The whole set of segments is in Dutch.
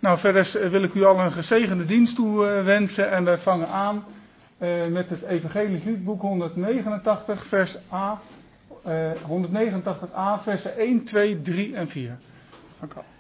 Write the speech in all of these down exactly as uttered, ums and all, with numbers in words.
Nou, verder wil ik u al een gezegende dienst toewensen en wij vangen aan uh, met het Evangelisch Liedboek honderdnegenentachtig, vers A, uh, honderdnegenentachtig a, versen één, twee, drie en vier. Dank u wel.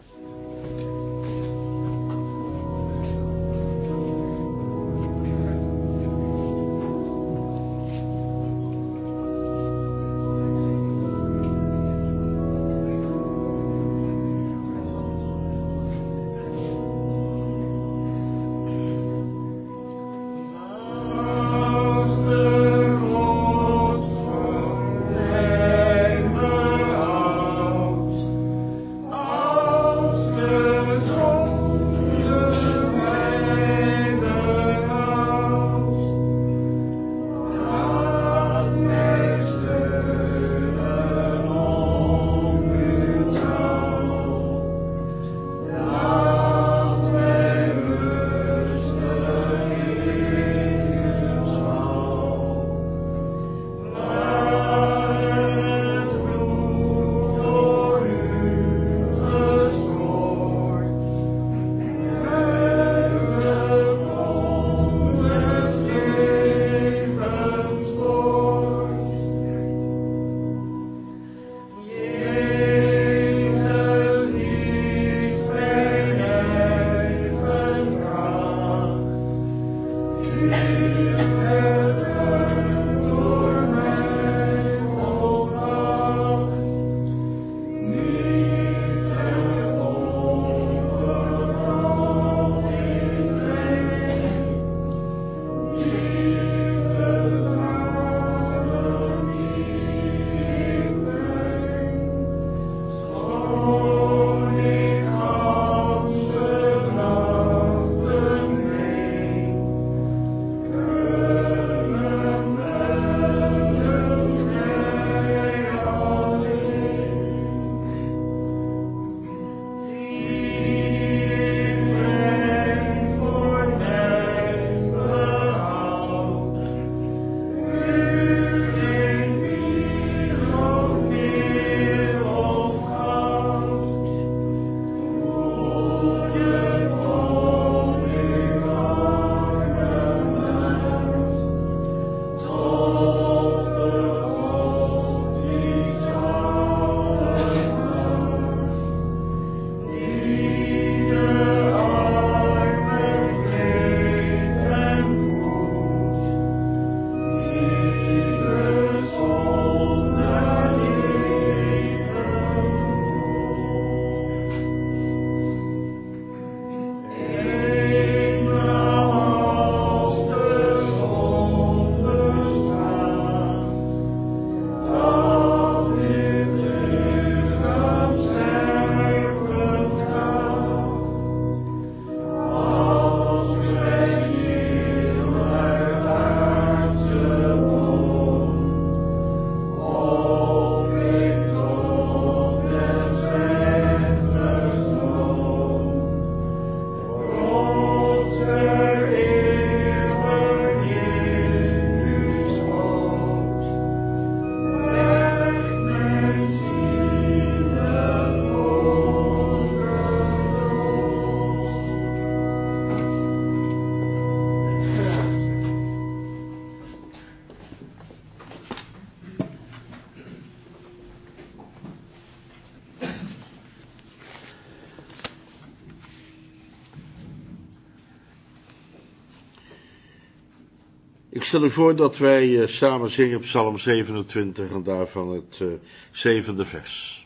Ik stel u voor dat wij uh, samen zingen Psalm zevenentwintig en daarvan het uh, zevende vers.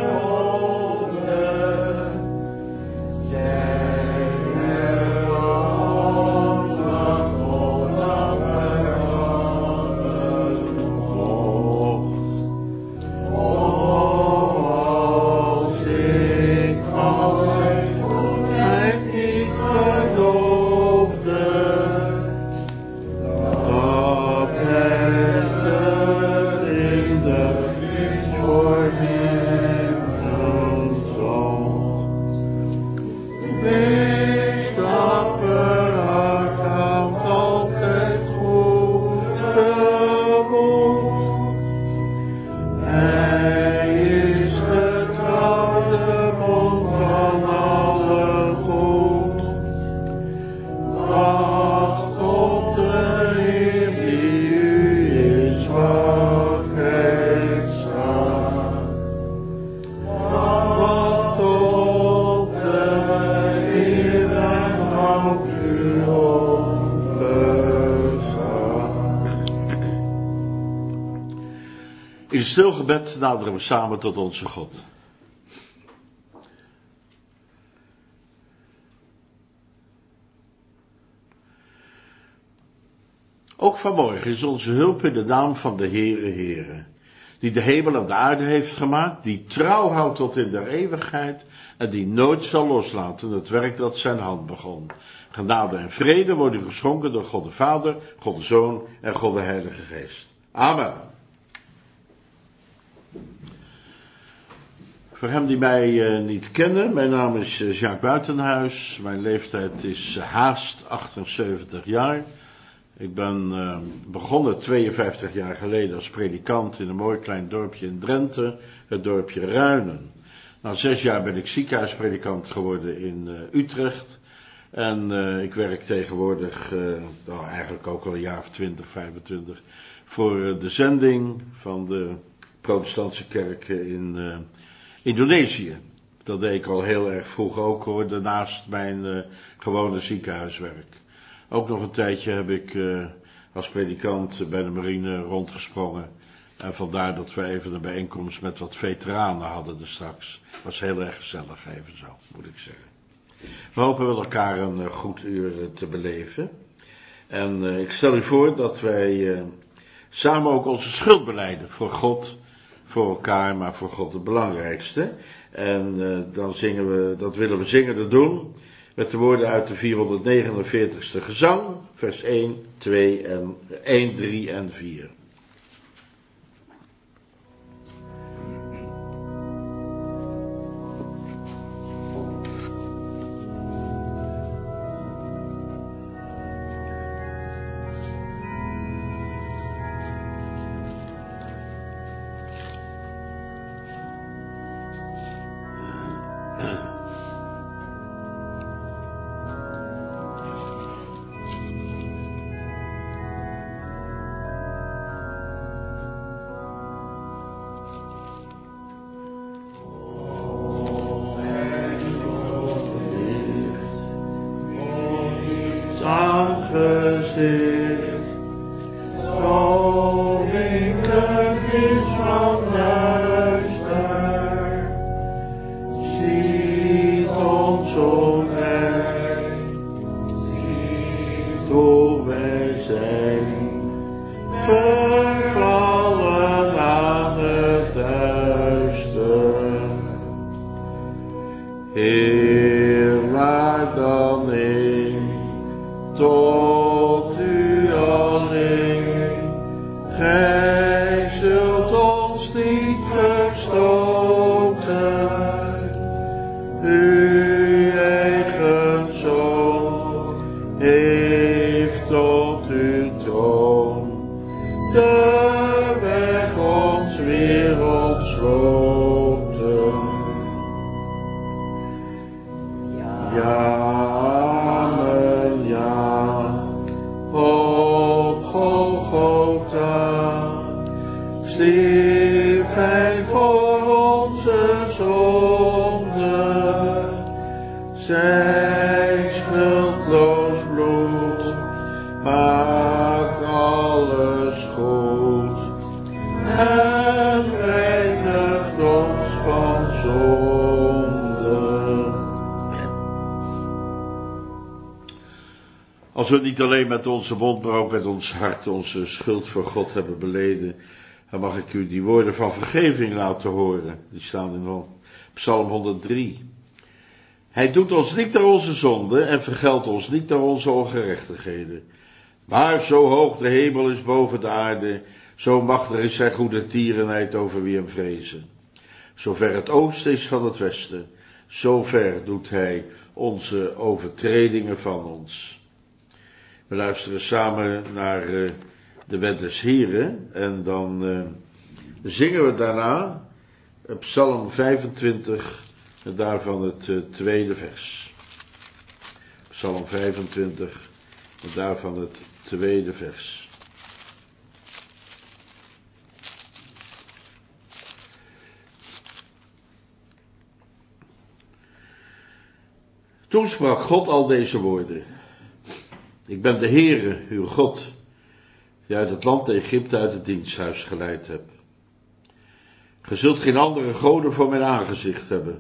Oh In stil gebed naderen we samen tot onze God. Ook vanmorgen is onze hulp in de naam van de Heere Heere, die de hemel en de aarde heeft gemaakt, die trouw houdt tot in der eeuwigheid en die nooit zal loslaten het werk dat zijn hand begon. Genade en vrede worden geschonken door God de Vader, God de Zoon en God de Heilige Geest. Amen. Voor hem die mij uh, niet kennen, mijn naam is uh, Jacques Buitenhuis, mijn leeftijd is uh, haast achtenzeventig jaar. Ik ben uh, begonnen tweeënvijftig jaar geleden als predikant in een mooi klein dorpje in Drenthe, het dorpje Ruinen. Na zes jaar ben ik ziekenhuispredikant geworden in uh, Utrecht. En uh, ik werk tegenwoordig, uh, nou, eigenlijk ook al een jaar of twintig, vijfentwintig, voor uh, de zending van de protestantse kerken in uh, Indonesië. Dat deed ik al heel erg vroeg ook hoor, daarnaast mijn uh, gewone ziekenhuiswerk. Ook nog een tijdje heb ik uh, als predikant bij de marine rondgesprongen. En vandaar dat we even een bijeenkomst met wat veteranen hadden er straks. Was heel erg gezellig even zo, moet ik zeggen. We hopen wel elkaar een uh, goed uur uh, te beleven. En uh, ik stel u voor dat wij uh, samen ook onze schuld belijden voor God, voor elkaar, maar voor God het belangrijkste. En uh, dan zingen we, dat willen we zingende doen. Met de woorden uit de vierhonderdnegenenveertigste gezang, vers één, twee en één, drie en vier. Als we niet alleen met onze mond, maar ook met ons hart onze schuld voor God hebben beleden, dan mag ik u die woorden van vergeving laten horen. Die staan in Psalm honderddrie. Hij doet ons niet naar onze zonden en vergeldt ons niet naar onze ongerechtigheden. Maar zo hoog de hemel is boven de aarde, zo machtig is zijn goede tierenheid over wie hem vrezen. Zover het oosten is van het westen, zo ver doet hij onze overtredingen van ons. We luisteren samen naar uh, de wet des Heren en dan uh, zingen we daarna Psalm vijfentwintig en daarvan het uh, tweede vers. Psalm vijfentwintig en daarvan het tweede vers. Toen sprak God al deze woorden. Ik ben de Heere, uw God, die uit het land Egypte uit het diensthuis geleid hebt. Ge zult geen andere goden voor mijn aangezicht hebben.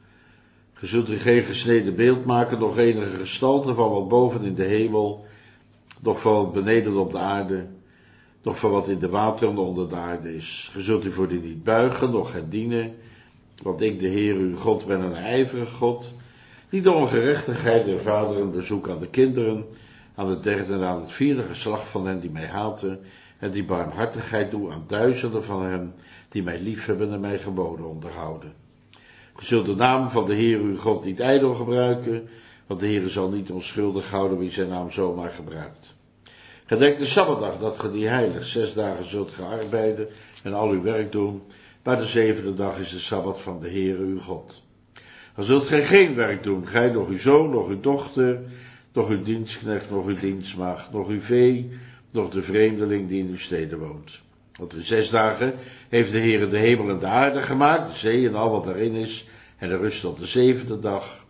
Ge zult u geen gesneden beeld maken, nog enige gestalte van wat boven in de hemel, noch van wat beneden op de aarde, noch van wat in de wateren onder de aarde is. Ge zult u voor die niet buigen, noch hen dienen, want ik, de Heer, uw God, ben een ijverige God, die de ongerechtigheid der vaderen bezoekt aan de kinderen, aan het derde en aan het vierde geslacht van hen die mij haten, en die barmhartigheid doe aan duizenden van hen die mij liefhebben en mijn geboden onderhouden. Ge zult de naam van de Heer uw God niet ijdel gebruiken, want de Heer zal niet onschuldig houden wie zijn naam zomaar gebruikt. Gedenk de Sabbatdag, dat ge die heilig, zes dagen zult gearbeiden en al uw werk doen, maar de zevende dag is de Sabbat van de Heer uw God. Dan zult gij geen werk doen, gij, nog uw zoon, nog uw dochter, nog uw dienstknecht, nog uw dienstmaagd, nog uw vee, nog de vreemdeling die in uw steden woont. Want in zes dagen heeft de Heer de hemel en de aarde gemaakt, de zee en al wat daarin is, en de rust op de zevende dag.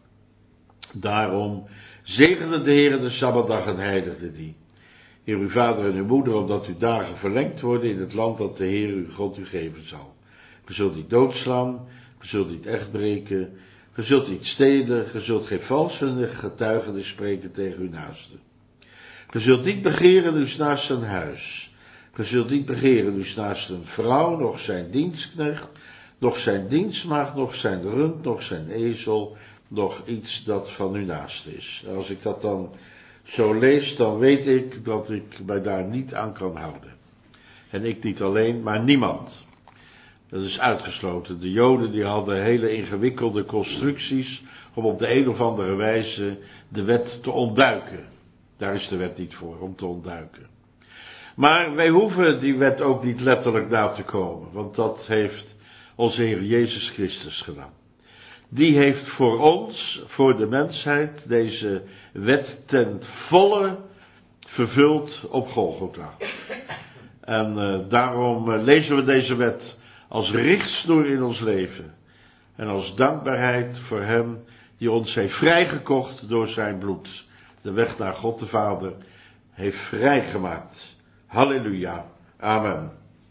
Daarom zegende de Heer de Sabbatdag en heiligde die. Heer uw vader en uw moeder, opdat uw dagen verlengd worden in het land dat de Heer uw God u geven zal. Ge zult niet doodslaan, ge zult niet echt breken, ge zult niet stelen, ge zult geen valse getuigenis spreken tegen uw naaste. Ge zult niet begeren uw naaste een huis. Ge zult niet begeren uw naaste een vrouw, noch zijn dienstknecht, noch zijn dienstmaagd, noch zijn rund, noch zijn ezel, noch iets dat van uw naaste is. En als ik dat dan zo lees, dan weet ik dat ik mij daar niet aan kan houden. En ik niet alleen, maar niemand. Dat is uitgesloten. De Joden die hadden hele ingewikkelde constructies om op de een of andere wijze de wet te ontduiken. Daar is de wet niet voor, om te ontduiken. Maar wij hoeven die wet ook niet letterlijk na te komen, want dat heeft onze Heer Jezus Christus gedaan. Die heeft voor ons, voor de mensheid, deze wet ten volle vervuld op Golgotha. En uh, daarom uh, lezen we deze wet als richtsnoer in ons leven. En als dankbaarheid voor hem die ons heeft vrijgekocht door zijn bloed. De weg naar God de Vader heeft vrijgemaakt. Halleluja. Amen.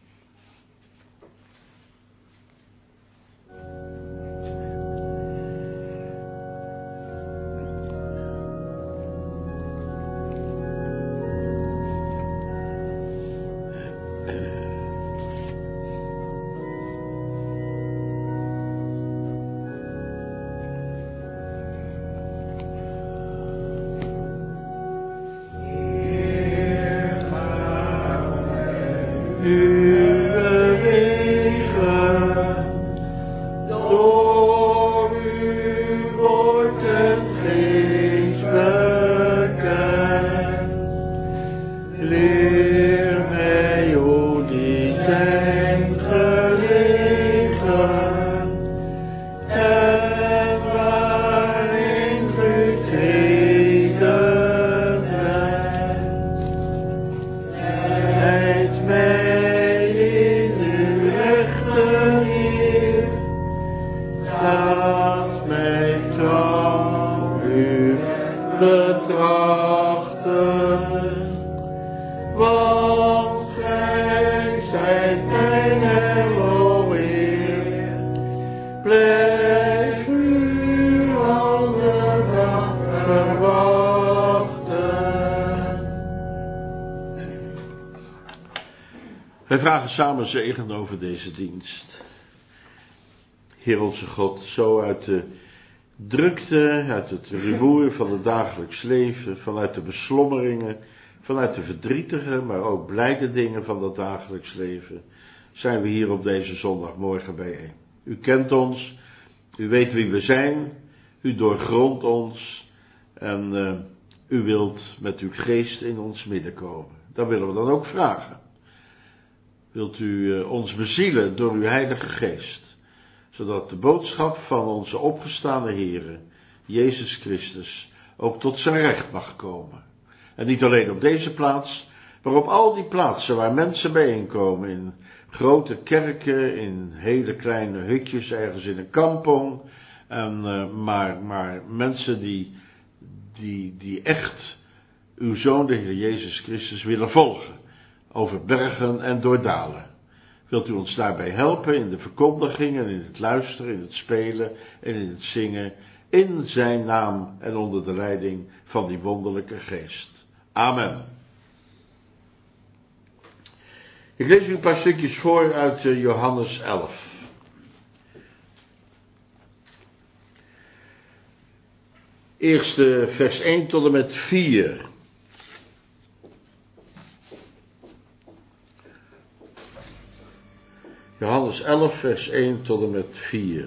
Wij vragen samen zegen over deze dienst. Heer onze God, zo uit de drukte, uit het rumoer van het dagelijks leven, vanuit de beslommeringen, vanuit de verdrietige, maar ook blijde dingen van dat dagelijks leven, zijn we hier op deze zondagmorgen bijeen. U kent ons, u weet wie we zijn, u doorgrondt ons en uh, u wilt met uw geest in ons midden komen. Dat willen we dan ook vragen. Wilt u uh, ons bezielen door uw heilige geest, zodat de boodschap van onze opgestane Heere, Jezus Christus, ook tot zijn recht mag komen. En niet alleen op deze plaats, maar op al die plaatsen waar mensen bijeenkomen, in grote kerken, in hele kleine hutjes, ergens in een kampong, en, uh, maar, maar mensen die, die, die echt uw Zoon, de Heer Jezus Christus, willen volgen, over bergen en door dalen. Wilt u ons daarbij helpen in de verkondiging en in het luisteren, in het spelen en in het zingen, in zijn naam en onder de leiding van die wonderlijke geest. Amen. Ik lees u een paar stukjes voor uit Johannes elf. Eerst vers één tot en met vier. Johannes elf, vers één tot en met vier.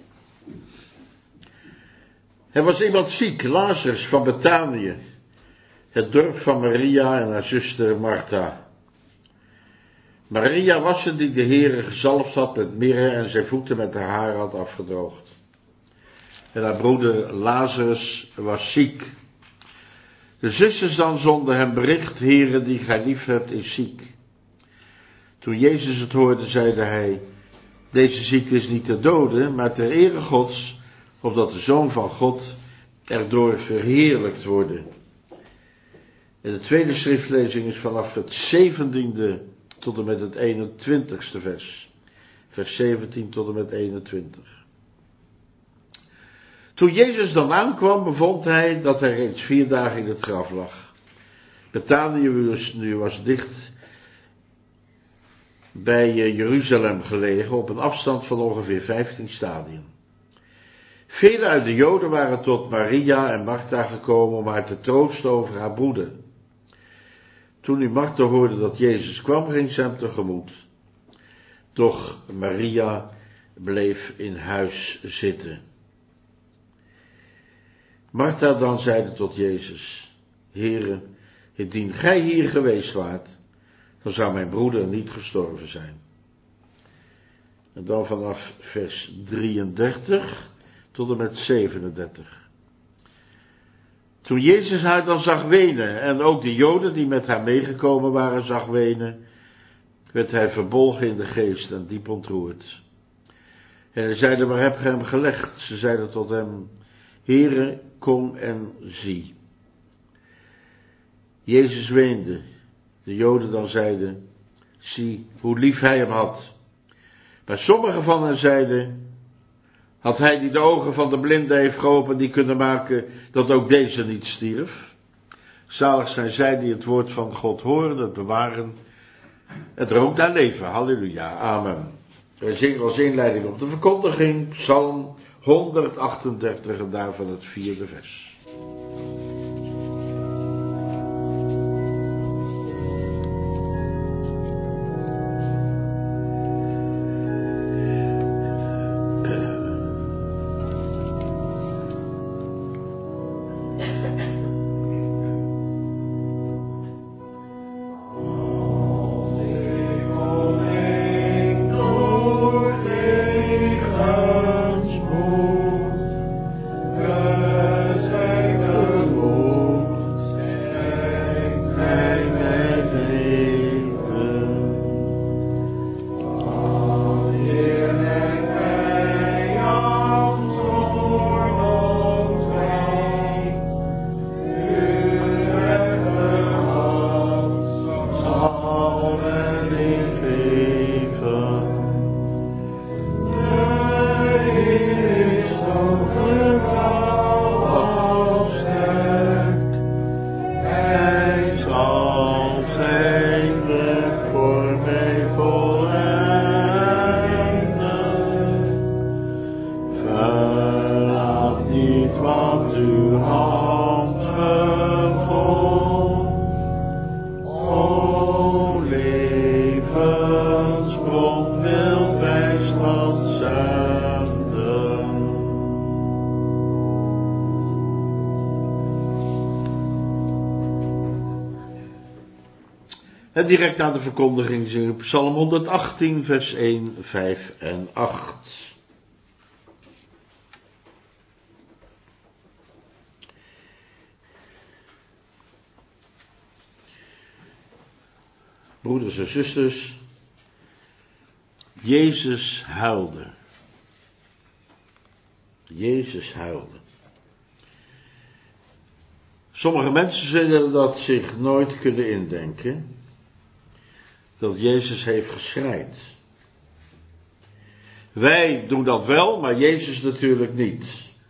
Er was iemand ziek, Lazarus van Betanië, het dorp van Maria en haar zuster Martha. Maria was het die de Heere gezalfd had met mirre en zijn voeten met haar haar had afgedroogd. En haar broeder Lazarus was ziek. De zusters dan zonden hem bericht: Heere, die gij lief hebt, is ziek. Toen Jezus het hoorde, zeide hij: deze ziekte is niet ter dode, maar ter ere Gods, opdat de Zoon van God erdoor verheerlijkt wordt. En de tweede schriftlezing is vanaf het zeventiende tot en met het eenentwintigste vers. Vers zeventien tot en met eenentwintig. Toen Jezus dan aankwam, bevond hij dat hij reeds vier dagen in het graf lag. Betanië nu was dicht bij Jeruzalem gelegen, op een afstand van ongeveer vijftien stadien. Velen uit de Joden waren tot Maria en Martha gekomen om haar te troosten over haar broeder. Toen nu Martha hoorde dat Jezus kwam, ging ze hem tegemoet. Doch Maria bleef in huis zitten. Martha dan zeide tot Jezus: Heere, indien gij hier geweest waart, dan zou mijn broeder niet gestorven zijn. En dan vanaf vers drieëndertig tot en met zevenendertig. Toen Jezus haar dan zag wenen, en ook de Joden die met haar meegekomen waren zag wenen, werd hij verbolgen in de geest en diep ontroerd. En hij zeide: waar heb ge hem gelegd? Ze zeiden tot hem: Heere, kom en zie. Jezus weende. De Joden dan zeiden: zie hoe lief hij hem had. Maar sommigen van hen zeiden: had hij die de ogen van de blinde heeft geopend, die kunnen maken dat ook deze niet stierf? Zalig zijn zij die het woord van God horen, het bewaren en er ook naar leven. Halleluja, amen. Wij zingen als inleiding op de verkondiging Psalm honderdachtendertig en daarvan het vierde vers. En direct na de verkondiging zingen we Psalm honderdachttien, vers één, vijf en acht. Broeders en zusters, Jezus huilde. Jezus huilde. Sommige mensen zullen dat zich nooit kunnen indenken, dat Jezus heeft geschreid. Wij doen dat wel, maar Jezus natuurlijk niet.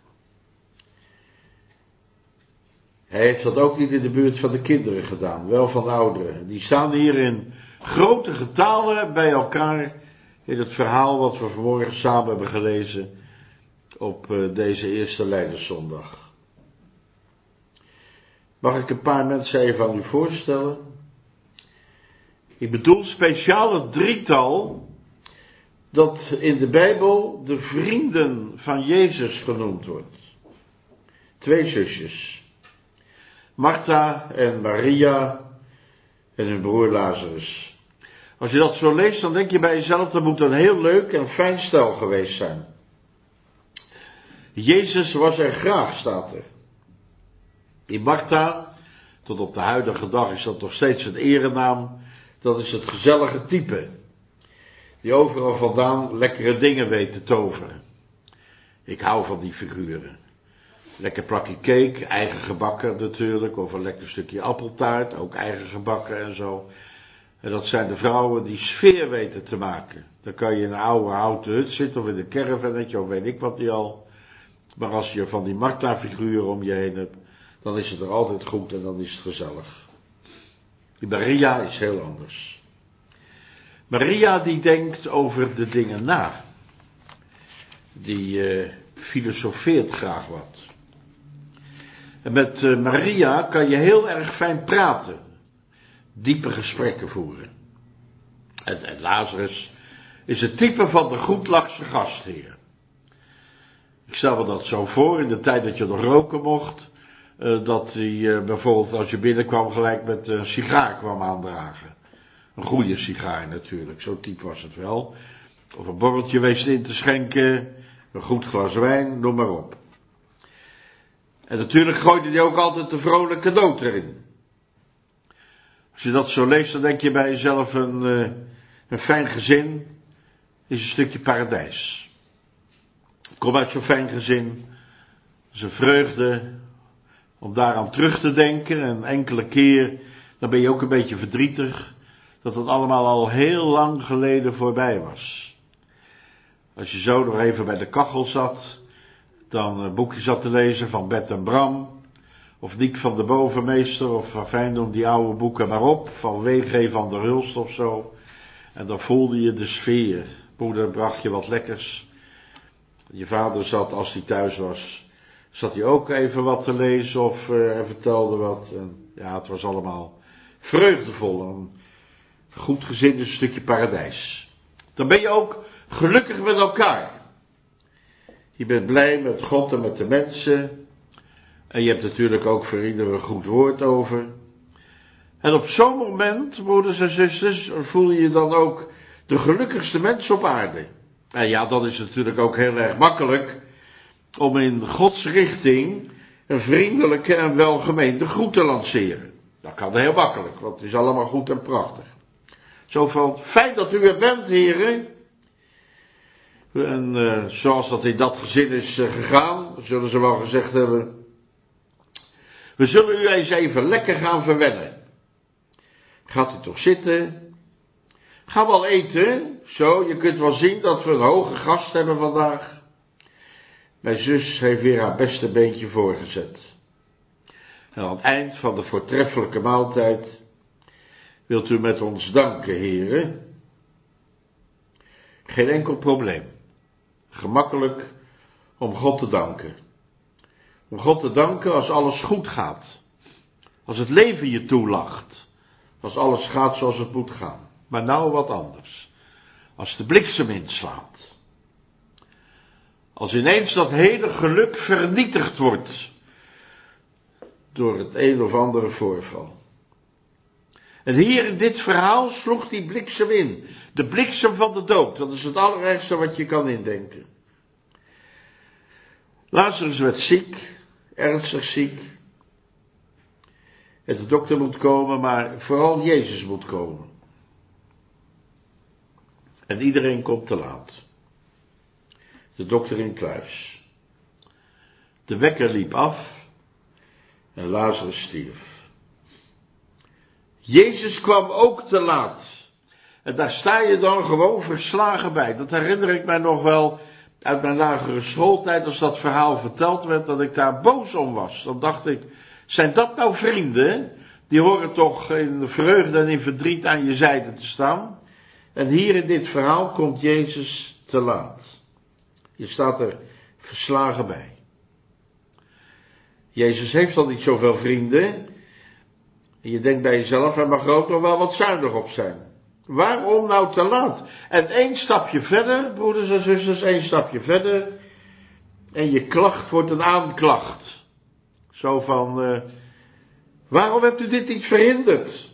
Hij heeft dat ook niet in de buurt van de kinderen gedaan, wel van de ouderen. Die staan hier in grote getalen bij elkaar in het verhaal wat we vanmorgen samen hebben gelezen op deze eerste Lijdenszondag. Mag ik een paar mensen even aan u voorstellen? Ik bedoel speciaal het drietal dat in de Bijbel de vrienden van Jezus genoemd wordt. Twee zusjes. Martha en Maria en hun broer Lazarus. Als je dat zo leest, dan denk je bij jezelf, dat moet een heel leuk en fijn stel geweest zijn. Jezus was er graag, staat er. Die Martha, tot op de huidige dag is dat nog steeds een erenaam, dat is het gezellige type. Die overal vandaan lekkere dingen weet te toveren. Ik hou van die figuren. Lekker plakje cake, eigen gebakken natuurlijk, of een lekker stukje appeltaart, ook eigen gebakken en zo. En dat zijn de vrouwen die sfeer weten te maken. Dan kan je in een oude houten hut zitten, of in een caravannetje, of weet ik wat die al. Maar als je van die Martha-figuren om je heen hebt, dan is het er altijd goed en dan is het gezellig. Die Maria is heel anders. Maria die denkt over de dingen na. Die uh, filosofeert graag wat. En met uh, Maria kan je heel erg fijn praten. Diepe gesprekken voeren. En, en Lazarus is het type van de goedlachse gastheer. Ik stel me dat zo voor, in de tijd dat je nog roken mocht, uh, dat hij uh, bijvoorbeeld als je binnenkwam gelijk met een sigaar kwam aandragen. Een goede sigaar natuurlijk, zo'n type was het wel. Of een borreltje wees in te schenken, een goed glas wijn, noem maar op. En natuurlijk gooide hij ook altijd een vrolijke noot erin. Als je dat zo leest, dan denk je bij jezelf, een, uh, een fijn gezin is een stukje paradijs. Ik kom uit zo'n fijn gezin, dat is een vreugde om daaraan terug te denken. En enkele keer, dan ben je ook een beetje verdrietig, dat het allemaal al heel lang geleden voorbij was. Als je zo nog even bij de kachel zat, dan een boekje zat te lezen van Bert en Bram, of Niek van de Bovenmeester, of fijn noem die oude boeken maar op, van W G van der Hulst of zo. En dan voelde je de sfeer. Moeder bracht je wat lekkers. Je vader zat, als hij thuis was, zat hij ook even wat te lezen of uh, hij vertelde wat. En ja, het was allemaal vreugdevol. Een goed gezin is een stukje paradijs. Dan ben je ook gelukkig met elkaar. Je bent blij met God en met de mensen. En je hebt natuurlijk ook voor ieder een goed woord over. En op zo'n moment, broeders en zusters, voel je je dan ook de gelukkigste mens op aarde. En ja, dat is natuurlijk ook heel erg makkelijk om in Gods richting een vriendelijke en welgemeende groet te lanceren. Dat kan heel makkelijk, want het is allemaal goed en prachtig. Zo van, fijn dat u er bent, heren. En uh, zoals dat in dat gezin is uh, gegaan, zullen ze wel gezegd hebben, we zullen u eens even lekker gaan verwennen. Gaat u toch zitten? Gaan we al eten? Zo, je kunt wel zien dat we een hoge gast hebben vandaag. Mijn zus heeft weer haar beste beentje voorgezet. En aan het eind van de voortreffelijke maaltijd wilt u met ons danken, heren? Geen enkel probleem. Gemakkelijk om God te danken. Om God te danken als alles goed gaat. Als het leven je toelacht. Als alles gaat zoals het moet gaan. Maar nou wat anders. Als de bliksem inslaat. Als ineens dat hele geluk vernietigd wordt. Door het een of andere voorval. En hier in dit verhaal sloeg die bliksem in. De bliksem van de dood. Dat is het allerergste wat je kan indenken. Lazarus werd ziek. Ernstig ziek. En de dokter moet komen, maar vooral Jezus moet komen. En iedereen komt te laat. De dokter in kluis. De wekker liep af en Lazarus stierf. Jezus kwam ook te laat. En daar sta je dan gewoon verslagen bij. Dat herinner ik mij nog wel uit mijn lagere schooltijd, als dat verhaal verteld werd, dat ik daar boos om was. Dan dacht ik, zijn dat nou vrienden? Die horen toch in vreugde en in verdriet aan je zijde te staan. En hier in dit verhaal komt Jezus te laat. Je staat er verslagen bij. Jezus heeft al niet zoveel vrienden. En je denkt bij jezelf, hij mag er ook nog wel wat zuinig op zijn. Waarom nou te laat? En één stapje verder, broeders en zusters, één stapje verder. En je klacht wordt een aanklacht. Zo van, uh, waarom hebt u dit niet verhinderd?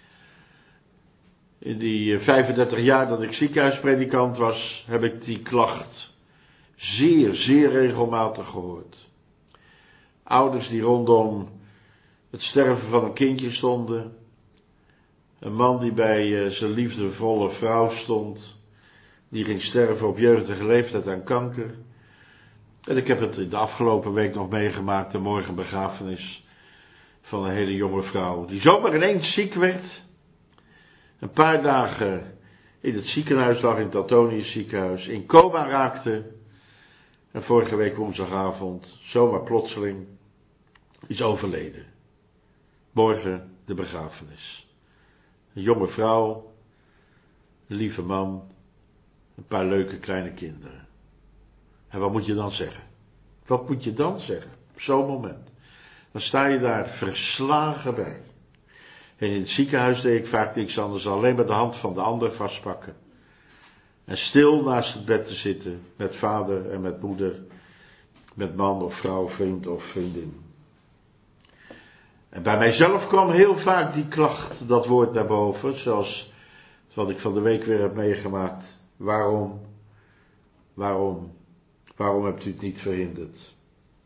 In die vijfendertig jaar dat ik ziekenhuispredikant was, heb ik die klacht zeer, zeer regelmatig gehoord. Ouders die rondom het sterven van een kindje stonden. Een man die bij uh, zijn liefdevolle vrouw stond. Die ging sterven op jeugdige leeftijd aan kanker. En ik heb het in de afgelopen week nog meegemaakt, de morgenbegrafenis van een hele jonge vrouw. Die zomaar ineens ziek werd. Een paar dagen in het ziekenhuis lag, in het Antonius ziekenhuis. In coma raakte. En vorige week woensdagavond, zomaar plotseling, is overleden. Morgen de begrafenis. Een jonge vrouw, een lieve man, een paar leuke kleine kinderen. En wat moet je dan zeggen? Wat moet je dan zeggen op zo'n moment? Dan sta je daar verslagen bij. En in het ziekenhuis deed ik vaak niks anders dan alleen maar de hand van de ander vastpakken. En stil naast het bed te zitten met vader en met moeder, met man of vrouw, vriend of vriendin. En bij mijzelf kwam heel vaak die klacht, dat woord naar boven, zoals wat ik van de week weer heb meegemaakt. Waarom, waarom, waarom hebt u het niet verhinderd?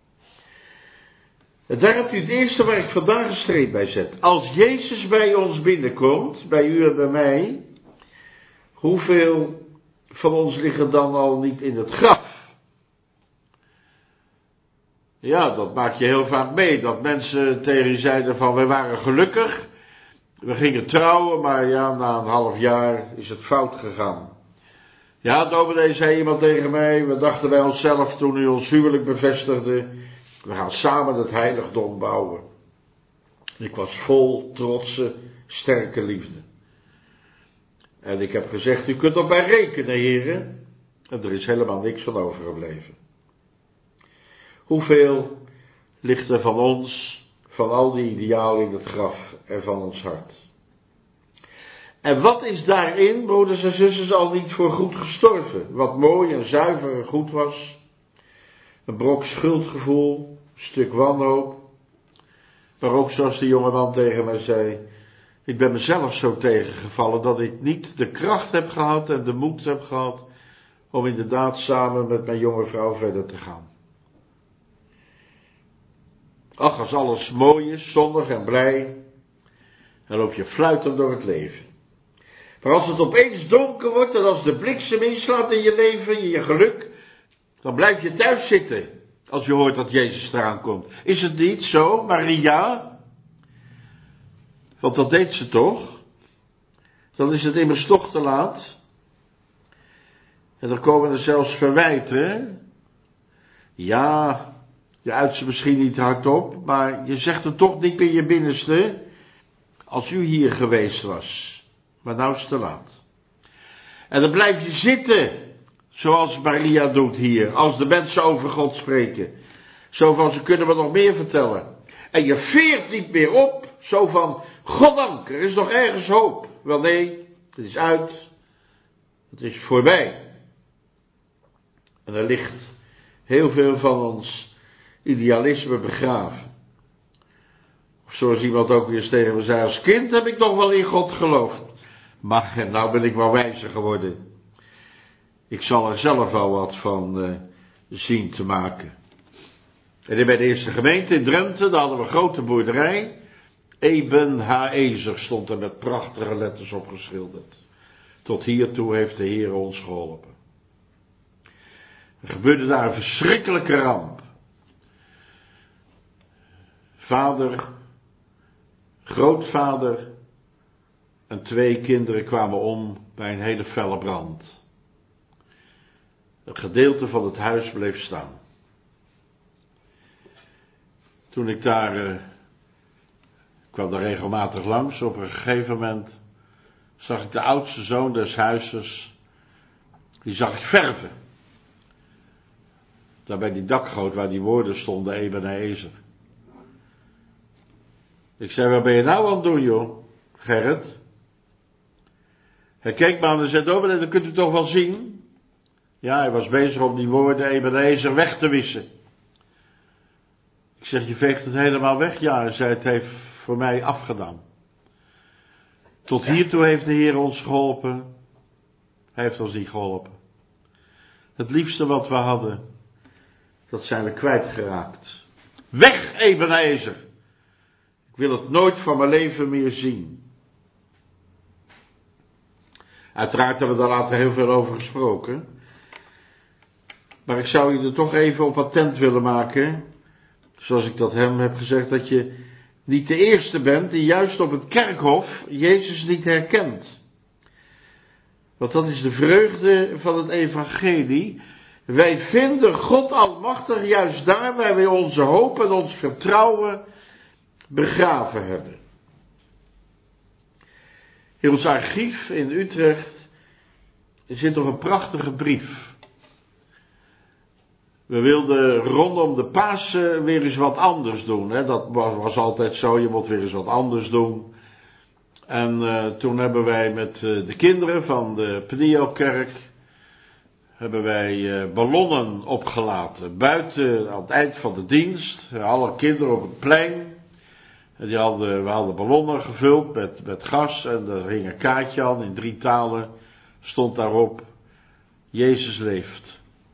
En daar hebt u het eerste waar ik vandaag een streep bij zet. Als Jezus bij ons binnenkomt, bij u en bij mij, hoeveel van ons liggen dan al niet in het graf? Ja, dat maak je heel vaak mee, dat mensen tegen je zeiden van, wij waren gelukkig, we gingen trouwen, maar ja, na een half jaar is het fout gegaan. Ja, dominee, zei iemand tegen mij, we dachten bij onszelf toen u ons huwelijk bevestigde, we gaan samen het heiligdom bouwen. Ik was vol trotse, sterke liefde. En ik heb gezegd, u kunt op mij rekenen, heren. En er is helemaal niks van overgebleven. Hoeveel ligt er van ons, van al die idealen in het graf en van ons hart? En wat is daarin, broeders en zusters, al niet voor goed gestorven? Wat mooi en zuiver en goed was. Een brok schuldgevoel, een stuk wanhoop. Maar ook zoals de jonge man tegen mij zei, ik ben mezelf zo tegengevallen dat ik niet de kracht heb gehad en de moed heb gehad om inderdaad samen met mijn jonge vrouw verder te gaan. Ach, als alles mooi is, zonnig en blij, dan loop je fluitend door het leven. Maar als het opeens donker wordt en als de bliksem inslaat in je leven, in je geluk, dan blijf je thuis zitten als je hoort dat Jezus eraan komt. Is het niet zo, Maria? Want dat deed ze toch? Dan is het immers toch te laat. En dan komen er zelfs verwijten. Ja, je uit ze misschien niet hardop, maar je zegt het toch diep in je binnenste. Als u hier geweest was. Maar nou is het te laat. En dan blijf je zitten. Zoals Maria doet hier. Als de mensen over God spreken. Zo van, ze kunnen me nog meer vertellen. En je veert niet meer op. Zo van, goddank, er is nog ergens hoop. Wel nee, het is uit. Het is voorbij. En er ligt heel veel van ons idealisme begraven. Of zoals iemand ook weer tegen me zei, als kind heb ik nog wel in God geloofd. Maar nou ben ik wel wijzer geworden. Ik zal er zelf wel wat van uh, zien te maken. En bij de eerste gemeente in Drenthe, daar hadden we een grote boerderij. Eben Haezer stond er met prachtige letters op geschilderd. Tot hiertoe heeft de Heer ons geholpen. Er gebeurde daar een verschrikkelijke ramp. Vader, grootvader, en twee kinderen kwamen om bij een hele felle brand. Een gedeelte van het huis bleef staan. Toen ik daar, uh, ik kwam daar regelmatig langs, op een gegeven moment zag ik de oudste zoon des huizes, die zag ik verven. Daar bij die dakgoot waar die woorden stonden, Ebenezer. Ik zei, wat ben je nou aan het doen, joh, Gerrit? Hij keek me aan en zei, dominee, dat kunt u toch wel zien? Ja, hij was bezig om die woorden Ebenezer weg te wissen. Ik zeg, je veegt het helemaal weg? Ja, hij zei, het heeft voor mij afgedaan. Tot hiertoe heeft de Heer ons geholpen. Hij heeft ons niet geholpen. Het liefste wat we hadden, dat zijn we kwijtgeraakt. Weg, Ebenezer! Ik wil het nooit van mijn leven meer zien. Uiteraard hebben we daar later heel veel over gesproken. Maar ik zou je er toch even op attent willen maken, zoals ik dat hem heb gezegd, dat je niet de eerste bent die juist op het kerkhof Jezus niet herkent. Want dat is de vreugde van het evangelie. Wij vinden God almachtig juist daar waar wij onze hoop en ons vertrouwen begraven hebben. In ons archief in Utrecht zit nog een prachtige brief. We wilden rondom de Pasen weer eens wat anders doen. Hè? Dat was, was altijd zo, je moet weer eens wat anders doen. En uh, toen hebben wij met uh, de kinderen van de Pnio-kerk, hebben wij uh, ballonnen opgelaten. Buiten aan het eind van de dienst, alle kinderen op het plein. En die hadden, we hadden ballonnen gevuld met, met gas en daar hing een kaartje aan in drie talen. Stond daarop, Jezus leeft.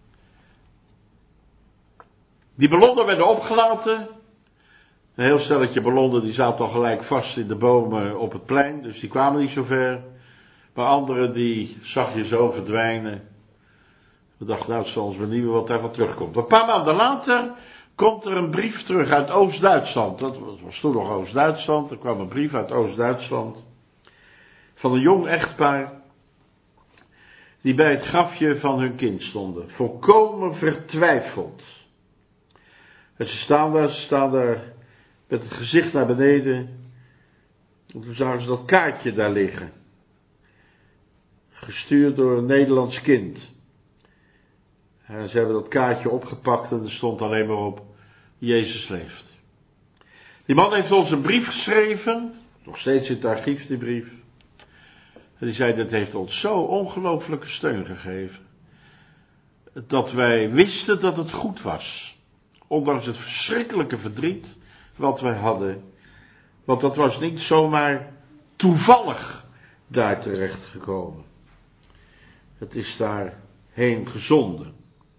Die ballonnen werden opgelaten. Een heel stelletje ballonnen die zaten al gelijk vast in de bomen op het plein. Dus die kwamen niet zo ver. Maar anderen die zag je zo verdwijnen. We dachten nou het zal ons benieuwen wat daarvan terugkomt. Een paar maanden later komt er een brief terug uit Oost-Duitsland. Dat was toen nog Oost-Duitsland. Er kwam een brief uit Oost-Duitsland. Van een jong echtpaar. Die bij het grafje van hun kind stonden. Volkomen vertwijfeld. En ze staan daar, ze staan daar met het gezicht naar beneden. En toen zagen ze dat kaartje daar liggen. Gestuurd door een Nederlands kind. En ze hebben dat kaartje opgepakt en er stond alleen maar op, Jezus leeft. Die man heeft ons een brief geschreven, nog steeds in het archief die brief. En die zei, dit heeft ons zo ongelooflijke steun gegeven. Dat wij wisten dat het goed was. Ondanks het verschrikkelijke verdriet wat wij hadden. Want dat was niet zomaar toevallig daar terecht gekomen. Het is daarheen gezonden.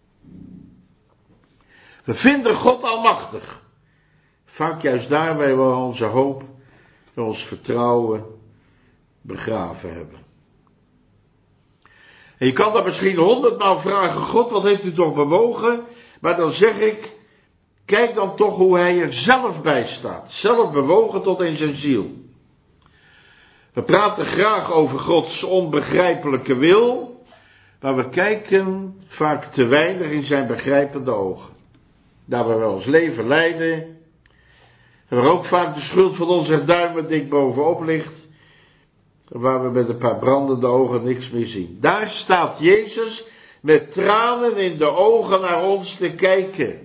We vinden God almachtig. Vaak juist daar waar we onze hoop en ons vertrouwen begraven hebben. En je kan dat misschien honderdmaal vragen, God, wat heeft u toch bewogen? Maar dan zeg ik, kijk dan toch hoe hij er zelf bij staat. Zelf bewogen tot in zijn ziel. We praten graag over Gods onbegrijpelijke wil, maar we kijken vaak te weinig in zijn begrijpende ogen. Daar waar we ons leven leiden, en waar ook vaak de schuld van onze duimen dik bovenop ligt, waar we met een paar brandende ogen niks meer zien. Daar staat Jezus met tranen in de ogen naar ons te kijken.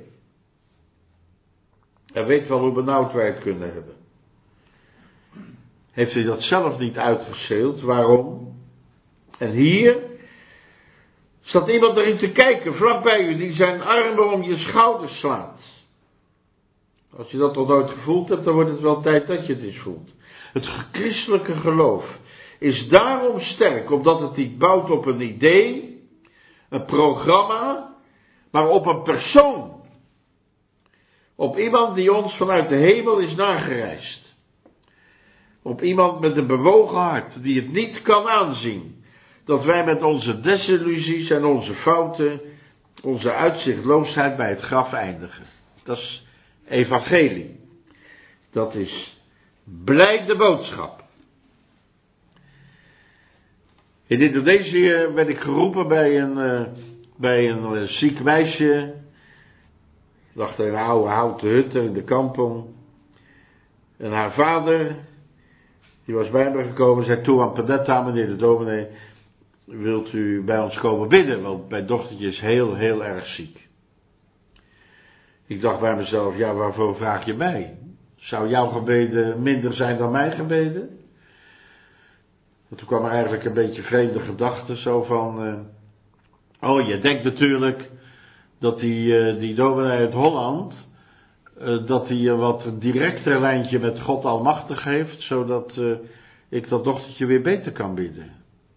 En weet wel hoe benauwd wij het kunnen hebben. Heeft hij dat zelf niet uitgeschreeuwd? Waarom? En hier staat iemand erin te kijken, vlakbij u, die zijn armen om je schouders slaat. Als je dat nog nooit gevoeld hebt, dan wordt het wel tijd dat je het eens voelt. Het christelijke geloof is daarom sterk, omdat het niet bouwt op een idee, een programma, maar op een persoon. Op iemand die ons vanuit de hemel is nagereisd. Op iemand met een bewogen hart, die het niet kan aanzien, dat wij met onze desillusies en onze fouten, onze uitzichtloosheid bij het graf eindigen. Dat is evangelie. Dat is blijde boodschap. In Indonesië werd ik geroepen bij een, uh, bij een uh, ziek meisje. Ik lag in een oude houten hut in de kampong. En haar vader, die was bij me gekomen, zei: Tuan Pendeta, meneer de dominee, wilt u bij ons komen bidden? Want mijn dochtertje is heel, heel erg ziek. Ik dacht bij mezelf: ja, waarvoor vraag je mij? Zou jouw gebeden minder zijn dan mijn gebeden? Toen kwam er eigenlijk een beetje vreemde gedachte, zo van, uh, oh, je denkt natuurlijk dat die, uh, die dominee uit Holland, uh, dat hij een wat directer lijntje met God Almachtig heeft, zodat uh, ik dat dochtertje weer beter kan bidden.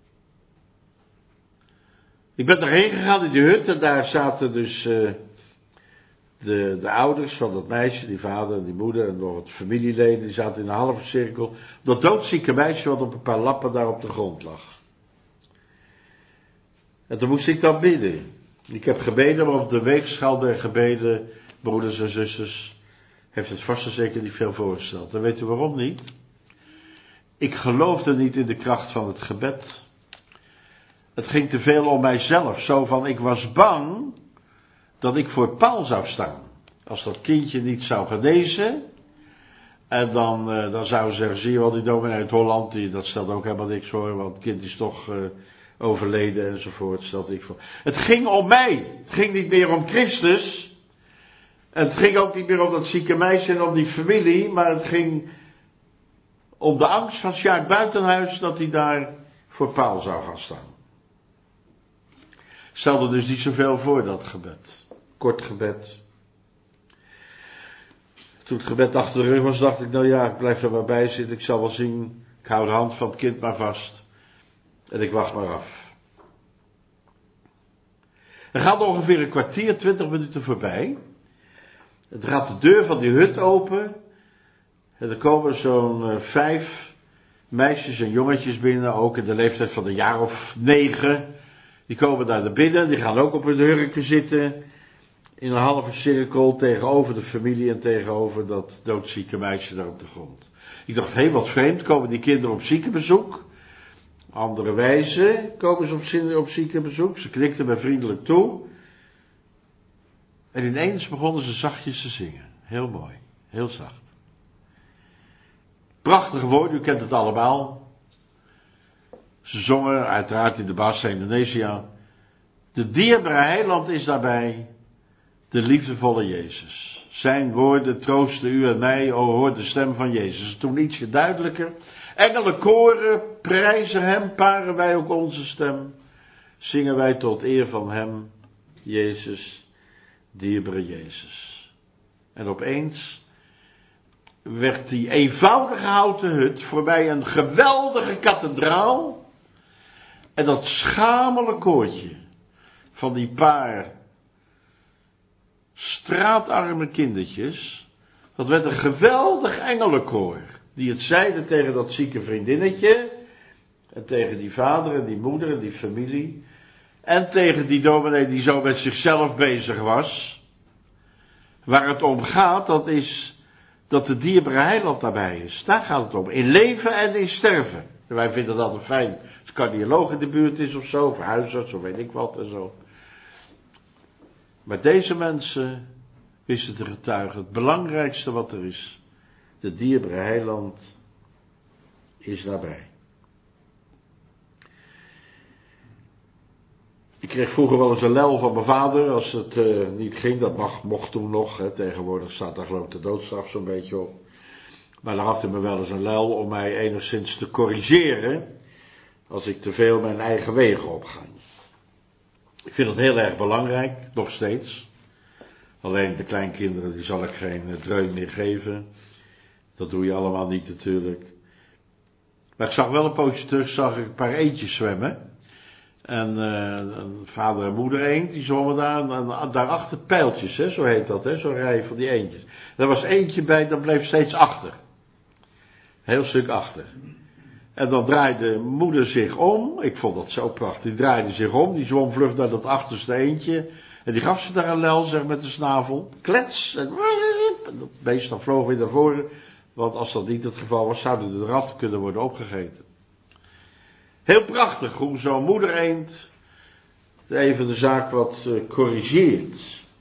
Ik ben erheen gegaan in die hut en daar zaten dus uh, de, de ouders van dat meisje, die vader en die moeder en nog wat familieleden, die zaten in een halve cirkel. Dat doodzieke meisje wat op een paar lappen daar op de grond lag. En toen moest ik dan bidden. Ik heb gebeden, maar op de weegschaal der gebeden, broeders en zusters, heeft het vast en zeker niet veel voorgesteld. En weet u waarom niet? Ik geloofde niet in de kracht van het gebed. Het ging te veel om mijzelf, zo van, ik was bang dat ik voor paal zou staan. Als dat kindje niet zou genezen. En dan, uh, dan zouden ze zeggen, zie je wel, die dominee uit Holland, die, dat stelt ook helemaal niks voor, want het kind is toch uh, overleden enzovoort, stelt ik voor. Het ging om mij. Het ging niet meer om Christus. En het ging ook niet meer om dat zieke meisje en om die familie, maar het ging om de angst van Sjaak Buitenhuis dat hij daar voor paal zou gaan staan. Stelde dus niet zoveel voor, dat gebed. Kort gebed. Toen het gebed achter de rug was, dacht ik, nou ja, ik blijf er maar bij zitten. Ik zal wel zien. Ik hou de hand van het kind maar vast. En ik wacht maar af. Er gaat ongeveer een kwartier, twintig minuten voorbij. Het gaat de deur van die hut open. En er komen zo'n uh, vijf meisjes en jongetjes binnen, ook in de leeftijd van een jaar of negen. Die komen daar naar binnen, die gaan ook op hun hurken zitten. In een halve cirkel tegenover de familie en tegenover dat doodzieke meisje daar op de grond. Ik dacht, hé, wat vreemd, komen die kinderen op ziekenbezoek? Andere wijze komen ze op, op ziekenbezoek. Ze knikten me vriendelijk toe. En ineens begonnen ze zachtjes te zingen. Heel mooi, heel zacht. Prachtige woorden, u kent het allemaal. Ze zongen uiteraard in de Bahasa Indonesia. De dierbare heiland is daarbij, de liefdevolle Jezus. Zijn woorden troosten u en mij, o hoor de stem van Jezus. Toen ietsje duidelijker. Engelen koren prijzen hem, paren wij ook onze stem. Zingen wij tot eer van hem, Jezus, dierbare Jezus. En opeens werd die eenvoudige houten hut voor mij een geweldige kathedraal. En dat schamele koortje van die paar straatarme kindertjes, dat werd een geweldig engelenkoor. Die het zeiden tegen dat zieke vriendinnetje, en tegen die vader en die moeder en die familie, en tegen die dominee die zo met zichzelf bezig was. Waar het om gaat, dat is dat de dierbare heiland daarbij is. Daar gaat het om. In leven en in sterven. En wij vinden dat een fijn, als cardioloog in de buurt is of zo, of huisarts, of weet ik wat en zo. Maar deze mensen wisten te getuigen, het belangrijkste wat er is, de dierbare heiland is daarbij. Ik kreeg vroeger wel eens een lel van mijn vader als het uh, niet ging. Dat mag, mocht toen nog. Hè. Tegenwoordig staat daar geloof ik de doodstraf zo'n beetje op. Maar dan had hij me wel eens een lel om mij enigszins te corrigeren als ik te veel mijn eigen wegen opga. Ik vind dat heel erg belangrijk, nog steeds. Alleen de kleinkinderen die zal ik geen uh, dreun meer geven. Dat doe je allemaal niet natuurlijk. Maar ik zag wel een poosje terug, zag ik een paar eendjes zwemmen. En uh, een vader en moeder eend, die zwommen daar. En daarachter pijltjes, hè, zo heet dat, hè, zo'n rij van die eendjes. Er was eentje bij, dat bleef steeds achter. Heel stuk achter. En dan draaide moeder zich om. Ik vond dat zo prachtig. Die draaide zich om, die zwom vlug naar dat achterste eendje. En die gaf ze daar een lel, zeg, met de snavel. Klets. En dat beest dan vloog weer naar voren. Want als dat niet het geval was, zouden de ratten kunnen worden opgegeten. Heel prachtig hoe zo'n moedereend even de zaak wat uh, corrigeert.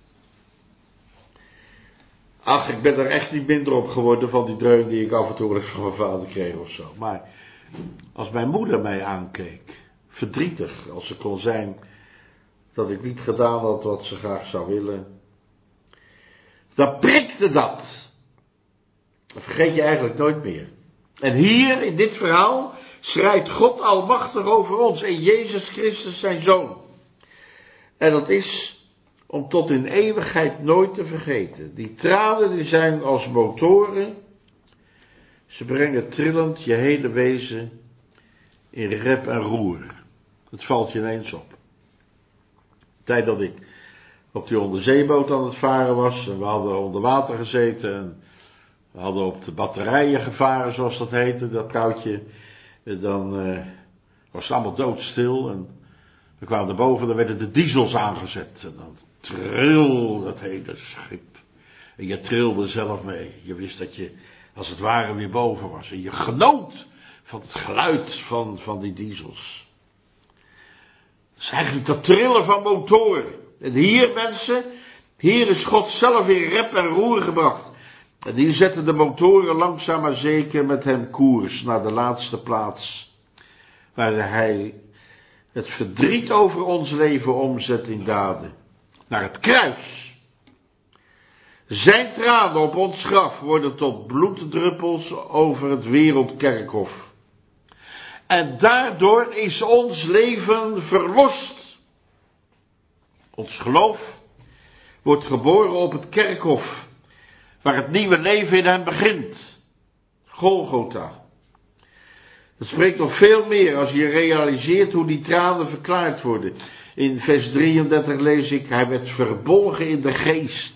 Ach, ik ben er echt niet minder op geworden van die dreun die ik af en toe van mijn vader kreeg of zo. Maar als mijn moeder mij aankeek, verdrietig als ze kon zijn dat ik niet gedaan had wat ze graag zou willen, dan prikte dat. Dat vergeet je eigenlijk nooit meer. En hier in dit verhaal schrijft God almachtig over ons en Jezus Christus zijn Zoon. En dat is om tot in eeuwigheid nooit te vergeten. Die tranen die zijn als motoren. Ze brengen trillend je hele wezen in rep en roer. Het valt je ineens op. De tijd dat ik op die onderzeeboot aan het varen was. En we hadden onder water gezeten. En we hadden op de batterijen gevaren zoals dat heette. Dat koudje. Dan uh, was het allemaal doodstil. En we kwamen naar boven. Dan werden de diesels aangezet. En dan trilde het hele schip. En je trilde zelf mee. Je wist dat je als het ware weer boven was. En je genoot van het geluid van, van die diesels. Dat is eigenlijk dat trillen van motoren. En hier mensen, hier is God zelf in rep en roer gebracht. En hier zetten de motoren langzaam maar zeker met hem koers naar de laatste plaats. Waar hij het verdriet over ons leven omzet in daden. Naar het kruis. Zijn tranen op ons graf worden tot bloeddruppels over het wereldkerkhof. En daardoor is ons leven verlost. Ons geloof wordt geboren op het kerkhof, waar het nieuwe leven in hem begint. Golgotha. Het spreekt nog veel meer als je realiseert hoe die tranen verklaard worden. In vers drieëndertig lees ik, hij werd verbolgen in de geest.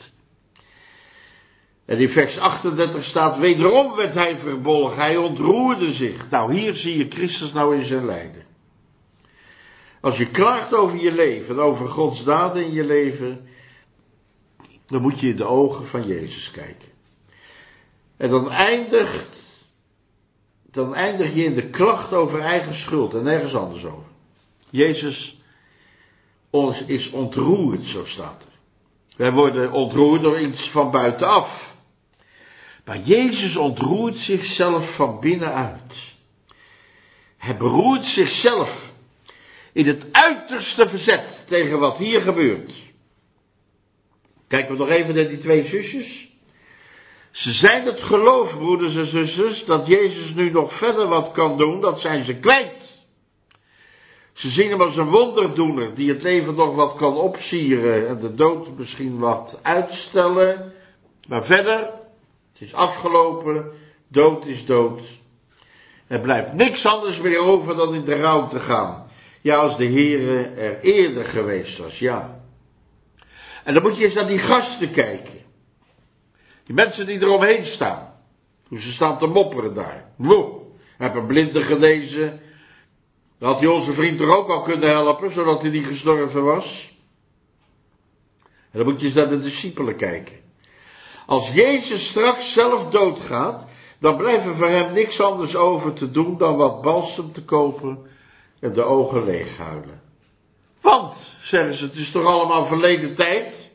En in vers achtendertig staat, wederom werd hij verbolgen, hij ontroerde zich. Nou, hier zie je Christus nou in zijn lijden. Als je klaagt over je leven, over Gods daden in je leven, dan moet je in de ogen van Jezus kijken. En dan eindigt, dan eindig je in de klacht over eigen schuld en nergens anders over. Jezus is ontroerd, zo staat er. Wij worden ontroerd door iets van buitenaf. Maar Jezus ontroert zichzelf van binnenuit. Hij beroert zichzelf in het uiterste verzet tegen wat hier gebeurt. Kijken we nog even naar die twee zusjes. Ze zijn het geloof, broeders en zusters, dat Jezus nu nog verder wat kan doen, dat zijn ze kwijt. Ze zien hem als een wonderdoener die het leven nog wat kan opsieren en de dood misschien wat uitstellen. Maar verder, het is afgelopen, dood is dood. Er blijft niks anders meer over dan in de rouw te gaan. Ja, als de Heere er eerder geweest was, ja. En dan moet je eens naar die gasten kijken. Die mensen die eromheen staan. Hoe ze staan te mopperen daar. Woe, heb een blinde genezen. Dan had hij onze vriend toch ook al kunnen helpen, zodat hij niet gestorven was. En dan moet je eens naar de discipelen kijken. Als Jezus straks zelf doodgaat, dan blijft er voor hem niks anders over te doen dan wat balsem te kopen en de ogen leeghuilen. Want, zeggen ze, het is toch allemaal verleden tijd?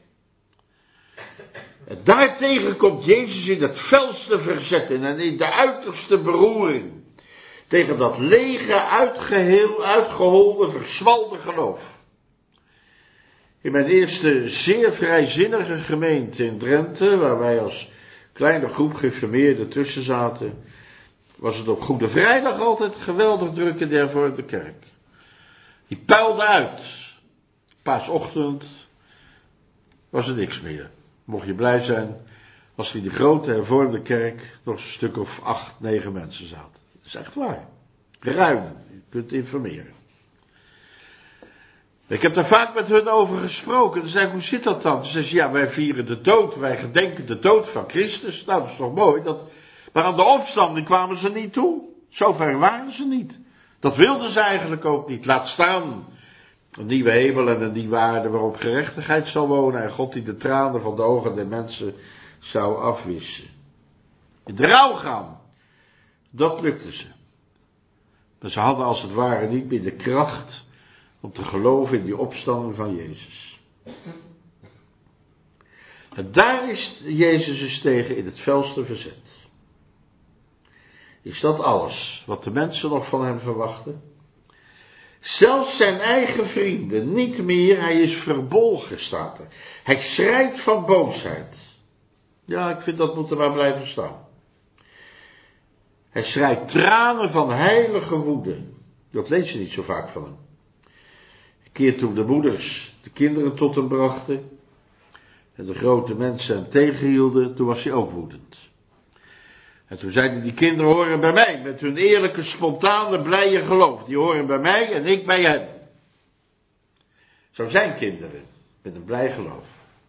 En daartegen komt Jezus in het felste verzet en in de uiterste beroering. Tegen dat lege, uitgeheel, uitgeholde, verswalde geloof. In mijn eerste zeer vrijzinnige gemeente in Drenthe, waar wij als kleine groep geïnformeerden tussen zaten, was het op Goede Vrijdag altijd geweldig druk in de hervormde kerk. Die puilde uit. Paasochtend was er niks meer. Mocht je blij zijn als in de grote hervormde kerk nog een stuk of acht, negen mensen zaten. Dat is echt waar. Ruim. Je kunt informeren. Ik heb daar vaak met hun over gesproken. Dan zei ik, hoe zit dat dan? Ze zei, ja, wij vieren de dood. Wij gedenken de dood van Christus. Nou, dat is toch mooi. Dat... Maar aan de opstanding kwamen ze niet toe. Zover waren ze niet. Dat wilden ze eigenlijk ook niet. Laat staan een nieuwe hemel en een nieuwe aarde waarop gerechtigheid zal wonen. En God die de tranen van de ogen der mensen zou afwissen. In de rouw gaan. Dat lukte ze. Maar ze hadden als het ware niet meer de kracht om te geloven in die opstanding van Jezus. En daar is Jezus dus tegen in het felste verzet. Is dat alles wat de mensen nog van hem verwachten? Zelfs zijn eigen vrienden niet meer, hij is verbolgen, staat er. Hij schreit van boosheid. Ja, ik vind dat moet er maar blijven staan. Hij schreit tranen van heilige woede. Dat lees je niet zo vaak van hem. Een keer toen de moeders de kinderen tot hem brachten en de grote mensen hem tegenhielden, toen was hij ook woedend. En toen zeiden die kinderen horen bij mij, met hun eerlijke, spontane, blije geloof. Die horen bij mij en ik bij hen. Zo zijn kinderen, met een blij geloof.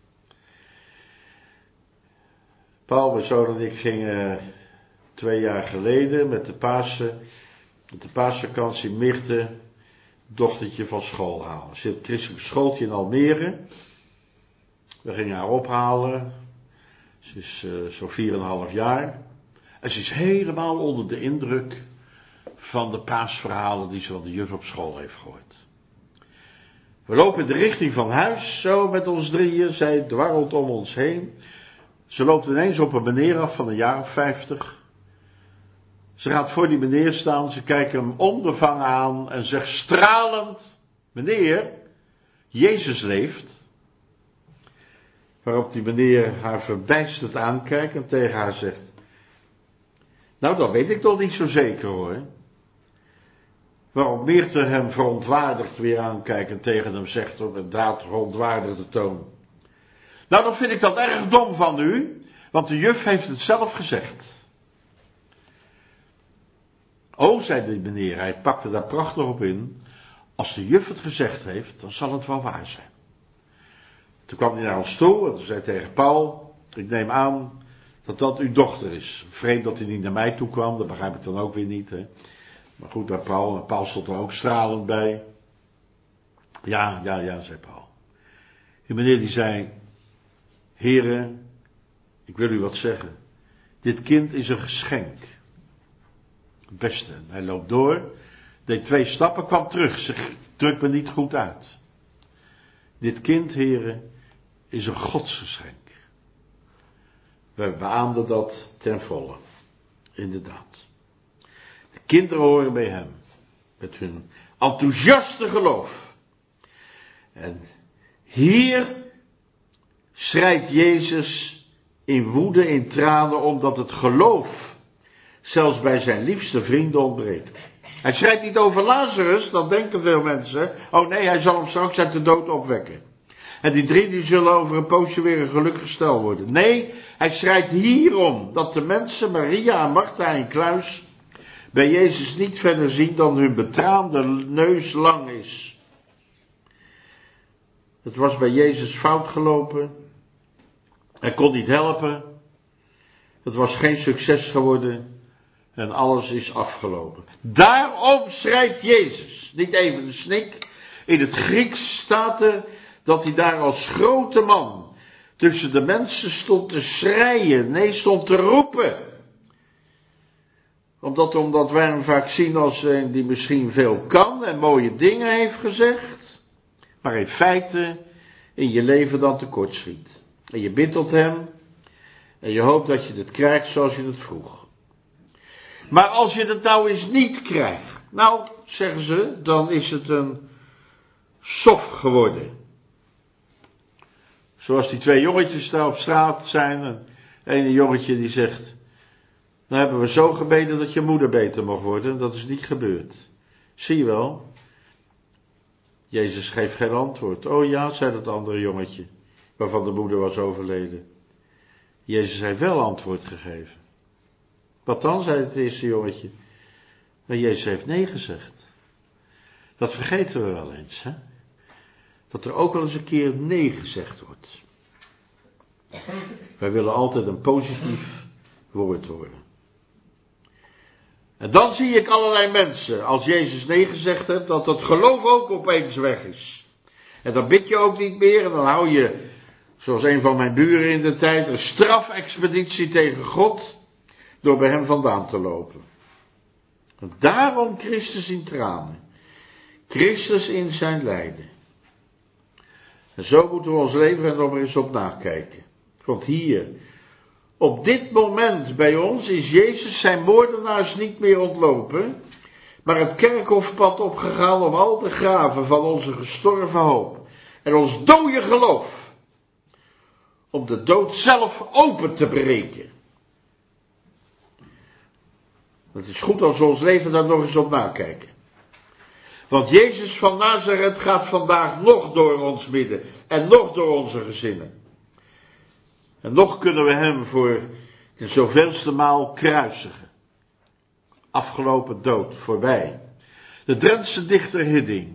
Paul, mijn zoon en ik gingen twee jaar geleden met de Pasen, met de paasvakantie Mirte, dochtertje van school halen. Ze zit op het christelijk schooltje in Almere. We gingen haar ophalen. Ze is uh, zo'n vier en een half jaar. En ze is helemaal onder de indruk van de paasverhalen die ze van de juf op school heeft gehoord. We lopen in de richting van huis, zo met ons drieën. Zij dwarrelt om ons heen. Ze loopt ineens op een meneer af van een jaar of vijftig. Ze gaat voor die meneer staan, ze kijkt hem onbevangen aan en zegt stralend: meneer, Jezus leeft. Waarop die meneer haar verbijsterd aankijkt en tegen haar zegt: nou, dat weet ik toch niet zo zeker hoor. Waarop Mirte hem verontwaardigd weer aankijkt en tegen hem zegt op een daad verontwaardigde toon: nou, dan vind ik dat erg dom van u, want de juf heeft het zelf gezegd. Oh, zei die meneer, hij pakte daar prachtig op in. Als de juf het gezegd heeft, dan zal het wel waar zijn. Toen kwam hij naar ons toe en toen zei tegen Paul: ik neem aan dat dat uw dochter is. Vreemd dat hij niet naar mij toe kwam, dat begrijp ik dan ook weer niet. Hè. Maar goed, naar Paul, en Paul stond er ook stralend bij. Ja, ja, ja, zei Paul. Die meneer die zei: heren, ik wil u wat zeggen. Dit kind is een geschenk. Het beste. Hij loopt door, deed twee stappen, kwam terug. Zeg, druk me niet goed uit. Dit kind, heren, is een godsgeschenk. We beaamden dat ten volle. Inderdaad. De kinderen horen bij hem. Met hun enthousiaste geloof. En hier schreit Jezus in woede, in tranen, omdat het geloof zelfs bij zijn liefste vrienden ontbreekt. Hij schrijft niet over Lazarus, dat denken veel mensen. Oh nee, hij zal hem straks uit de dood opwekken. En die drie die zullen over een poosje weer een gelukkig stel worden. Nee, hij schrijft hierom dat de mensen, Maria en Martha en Kluis, bij Jezus niet verder zien dan hun betraande neus lang is. Het was bij Jezus fout gelopen. Hij kon niet helpen. Het was geen succes geworden. En alles is afgelopen. Daarom schrijft Jezus, niet even een snik. In het Grieks staat er dat hij daar als grote man tussen de mensen stond te schreien. Nee, stond te roepen. Omdat, omdat wij hem vaak zien als een die misschien veel kan en mooie dingen heeft gezegd. Maar in feite in je leven dan tekortschiet. En je bidt tot hem. En je hoopt dat je het krijgt zoals je het vroeg. Maar als je het nou eens niet krijgt, nou, zeggen ze, dan is het een sof geworden. Zoals die twee jongetjes daar op straat zijn. En ene jongetje die zegt: nou hebben we zo gebeden dat je moeder beter mag worden. En dat is niet gebeurd. Zie je wel? Jezus geeft geen antwoord. Oh ja, zei dat andere jongetje, waarvan de moeder was overleden. Jezus heeft wel antwoord gegeven. Wat dan, zei het eerste jongetje. Maar Jezus heeft nee gezegd. Dat vergeten we wel eens, hè? Dat er ook wel eens een keer nee gezegd wordt. Wij willen altijd een positief woord horen. En dan zie ik allerlei mensen, als Jezus nee gezegd heeft, dat het geloof ook opeens weg is. En dan bid je ook niet meer en dan hou je, zoals een van mijn buren in de tijd, een strafexpeditie tegen God, door bij hem vandaan te lopen. Daarom Christus in tranen. Christus in zijn lijden. En zo moeten we ons leven er nog eens op nakijken. Want hier, op dit moment bij ons, is Jezus zijn moordenaars niet meer ontlopen, maar het kerkhofpad opgegaan om al te graven van onze gestorven hoop en ons dode geloof, om de dood zelf open te breken. Het is goed als we ons leven daar nog eens op nakijken. Want Jezus van Nazareth gaat vandaag nog door ons midden en nog door onze gezinnen. En nog kunnen we hem voor de zoveelste maal kruisigen. Afgelopen dood, voorbij. De Drentse dichter Hidding,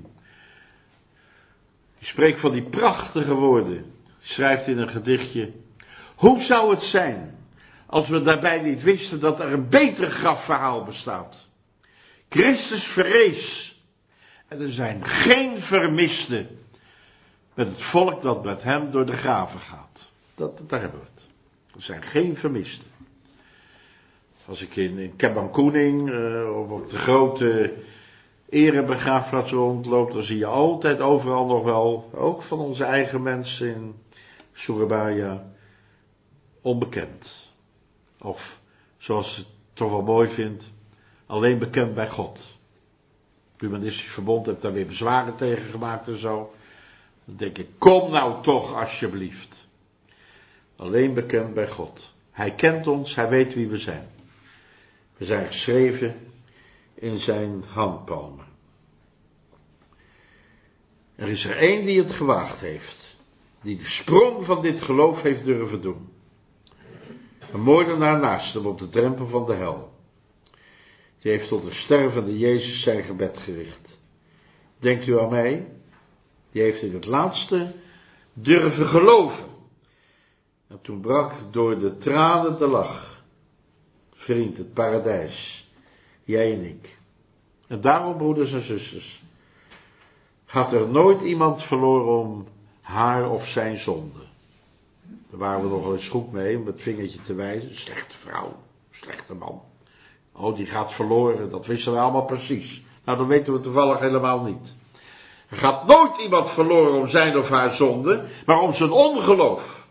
die spreekt van die prachtige woorden, schrijft in een gedichtje: hoe zou het zijn als we daarbij niet wisten dat er een beter grafverhaal bestaat? Christus verrees en er zijn geen vermisten met het volk dat met hem door de graven gaat. Dat, daar hebben we het. Er zijn geen vermisten. Als ik in, in Kembankoening uh, of op de grote erebegraafplaats rondloop, dan zie je altijd overal nog wel, ook van onze eigen mensen in Surabaya, onbekend. Of, zoals ze het toch wel mooi vindt, alleen bekend bij God. Het Humanistisch Verbond heeft daar weer bezwaren tegen gemaakt en zo. Dan denk ik, kom nou toch alsjeblieft. Alleen bekend bij God. Hij kent ons, hij weet wie we zijn. We zijn geschreven in zijn handpalmen. Er is er één die het gewaagd heeft. Die de sprong van dit geloof heeft durven doen. Een moordenaar naast hem op de drempel van de hel. Die heeft tot de stervende Jezus zijn gebed gericht. Denkt u aan mij? Die heeft in het laatste durven geloven. En toen brak door de tranen de lach. Vriend, het paradijs. Jij en ik. En daarom, broeders en zusters, gaat er nooit iemand verloren om haar of zijn zonde. Daar waren we nog wel eens goed mee, om het vingertje te wijzen. Slechte vrouw, slechte man. Oh, die gaat verloren, dat wisten we allemaal precies. Nou, dat weten we toevallig helemaal niet. Er gaat nooit iemand verloren om zijn of haar zonde, maar om zijn ongeloof.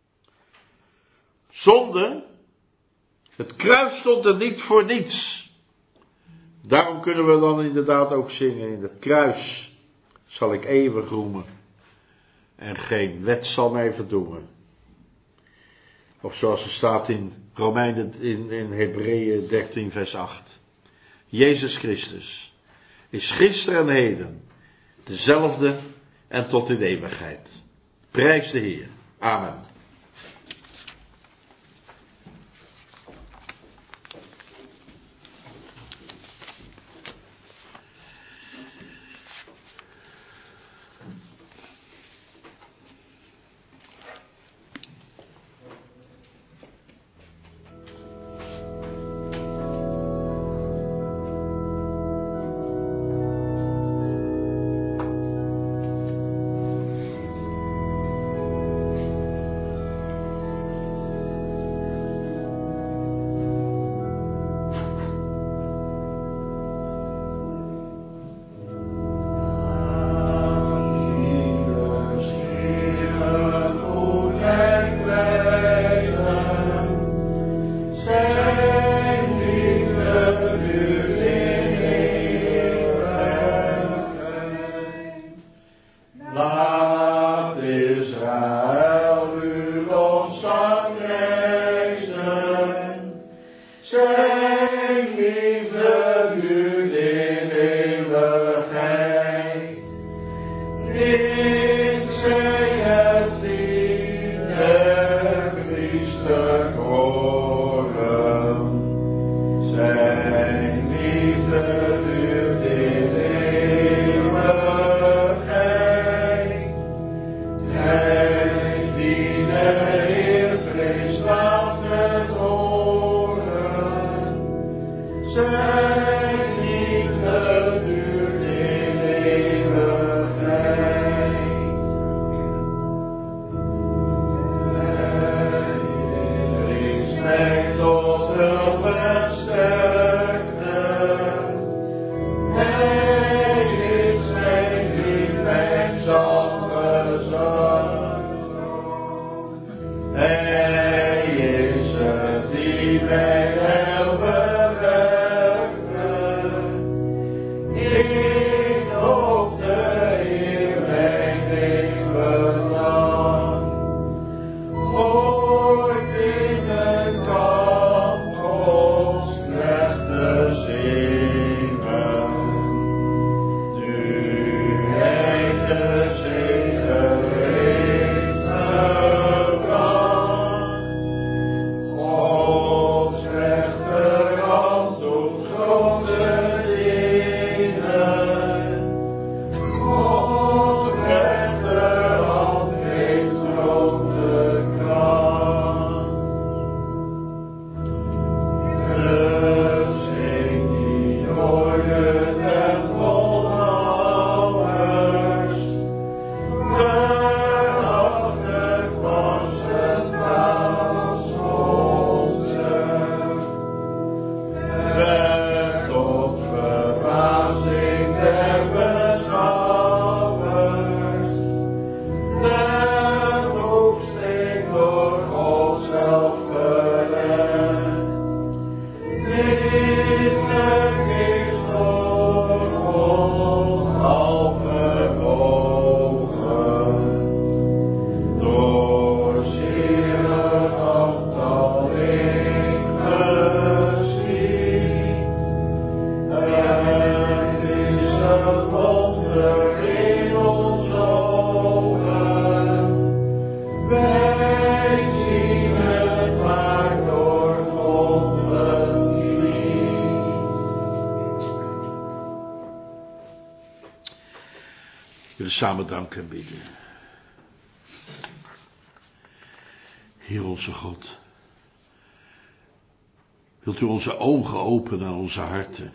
Zonde, het kruis stond er niet voor niets. Daarom kunnen we dan inderdaad ook zingen, in het kruis zal ik eeuwig roemen en geen wet zal mij verdoemen. Of zoals er staat in Romeinen, in, in Hebreeën dertien vers acht. Jezus Christus is gisteren en heden dezelfde en tot in eeuwigheid. Prijs de Heer. Amen. Zijn liefde duurt in eeuwigheid. We willen samen danken en bidden. Heer onze God, wilt u onze ogen openen aan onze harten?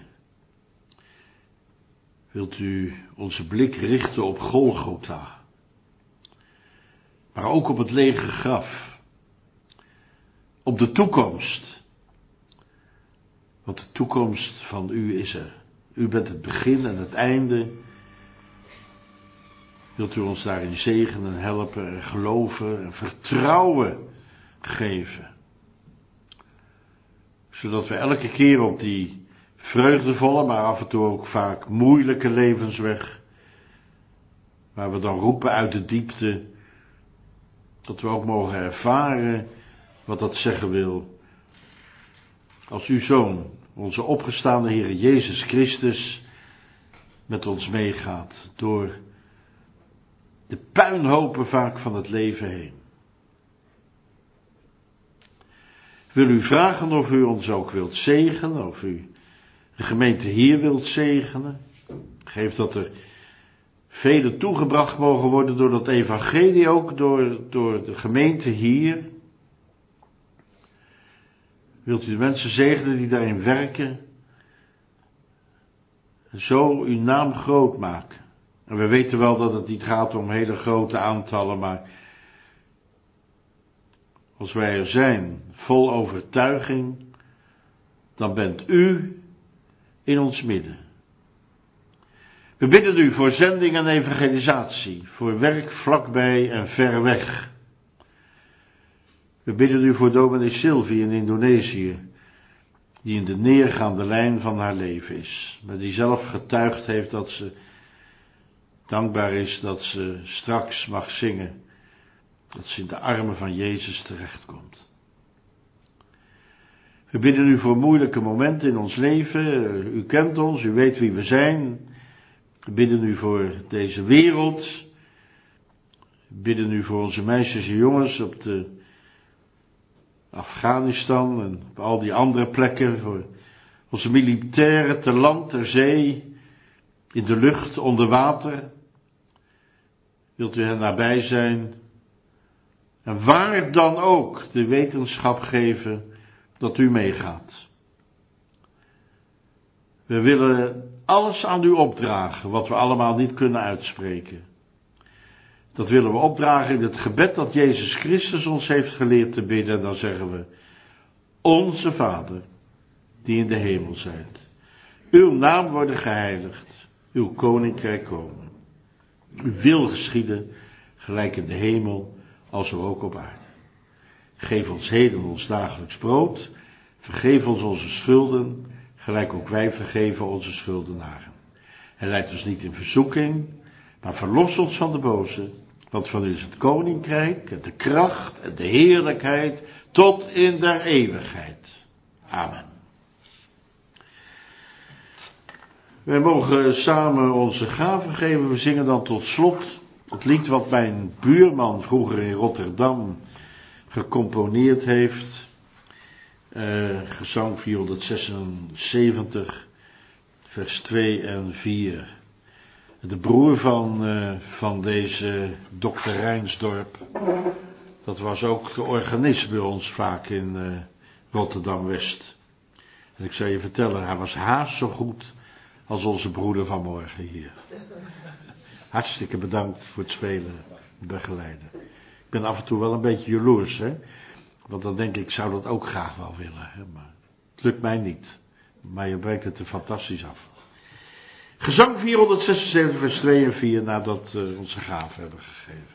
Wilt u onze blik richten op Golgotha, maar ook op het lege graf, op de toekomst? Want de toekomst van u is er. U bent het begin en het einde. Wilt u ons daarin zegenen en helpen en geloven en vertrouwen geven. Zodat we elke keer op die vreugdevolle, maar af en toe ook vaak moeilijke levensweg, waar we dan roepen uit de diepte, dat we ook mogen ervaren wat dat zeggen wil. Als uw Zoon, onze opgestaande Heer Jezus Christus, met ons meegaat door de puinhopen vaak van het leven heen. Ik wil u vragen of u ons ook wilt zegenen, of u de gemeente hier wilt zegenen. Geef dat er velen toegebracht mogen worden door dat evangelie, ook door, door de gemeente hier. Wilt u de mensen zegenen die daarin werken? En zo uw naam groot maken. En we weten wel dat het niet gaat om hele grote aantallen, maar als wij er zijn, vol overtuiging, dan bent u in ons midden. We bidden u voor zending en evangelisatie, voor werk vlakbij en ver weg. We bidden u voor dominee Sylvie in Indonesië, die in de neergaande lijn van haar leven is, maar die zelf getuigd heeft dat ze dankbaar is dat ze straks mag zingen, dat ze in de armen van Jezus terechtkomt. We bidden u voor moeilijke momenten in ons leven. U kent ons, u weet wie we zijn. We bidden u voor deze wereld. We bidden u voor onze meisjes en jongens op de Afghanistan en op al die andere plekken. Voor onze militairen ter land, ter zee, in de lucht, onder water. Wilt u hen nabij zijn? En waar dan ook de wetenschap geven dat u meegaat. We willen alles aan u opdragen wat we allemaal niet kunnen uitspreken. Dat willen we opdragen in het gebed dat Jezus Christus ons heeft geleerd te bidden. En dan zeggen we: Onze Vader, die in de hemel zijt. Uw naam worden geheiligd. Uw koninkrijk komen. Uw wil geschieden, gelijk in de hemel, als ook op aarde. Geef ons heden ons dagelijks brood. Vergeef ons onze schulden, gelijk ook wij vergeven onze schuldenaren. En leid ons niet in verzoeking, maar verlos ons van de boze. Want van u is het koninkrijk, en de kracht en de heerlijkheid, tot in der eeuwigheid. Amen. Wij mogen samen onze gaven geven. We zingen dan tot slot het lied wat mijn buurman vroeger in Rotterdam gecomponeerd heeft. Uh, gezang vierhonderdzesenzeventig, vers twee en vier. De broer van, uh, van deze dokter Rijnsdorp, dat was ook de organist bij ons vaak in uh, Rotterdam-West. En ik zou je vertellen, hij was haast zo goed als onze broeder van morgen hier. Hartstikke bedankt voor het spelen en begeleiden. Ik ben af en toe wel een beetje jaloers, hè. Want dan denk ik, ik zou dat ook graag wel willen, hè? Maar het lukt mij niet. Maar je brengt het er fantastisch af. Gezang vierhonderdzesenzeventig, vers twee en vier, nadat we uh, onze gaven hebben gegeven.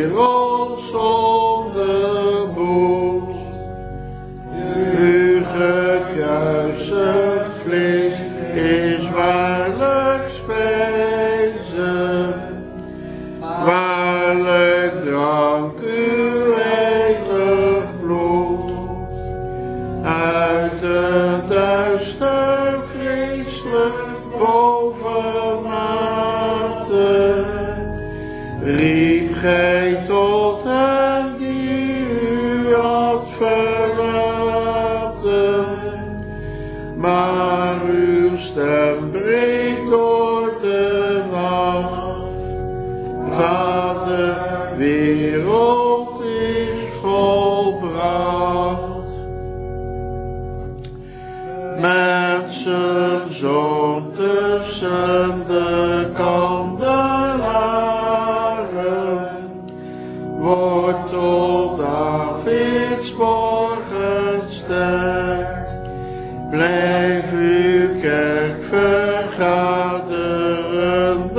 wereld zonder boet. Uw gekruisigd vlees is waarlijk spijze, waarlijk drank uw heilig bloed. Uit het duister vreselijk bovenmate riep gij tot hem die u had verlaten, maar uw stem breekt door de nacht. Vader, wereld is volbracht. Mensenzoon tussen de kandelaren, wortel Davids morgenster. Blijf uw kerk vergaderen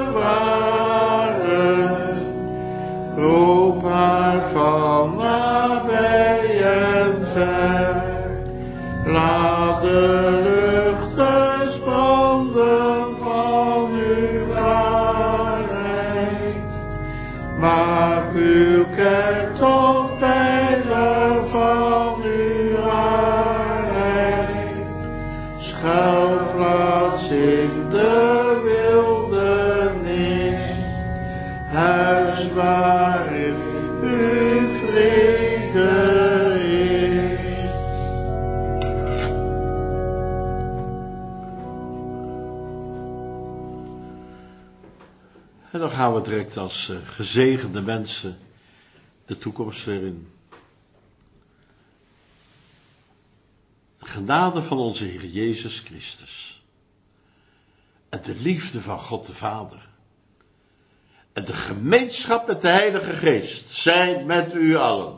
bewaren. Roep haar van nabij en ver. Laat de luchters branden van uw waarheid. Maak uw kerk tot pijler van uw waarheid. Schuilplaats in de wildernis, huis waarin uw vrede is. En dan gaan we direct als uh, gezegende mensen de toekomst weer in. De genade van onze Heer Jezus Christus en de liefde van God de Vader en de gemeenschap met de Heilige Geest zijn met u allen.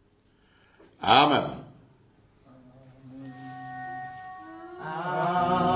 Amen. Amen.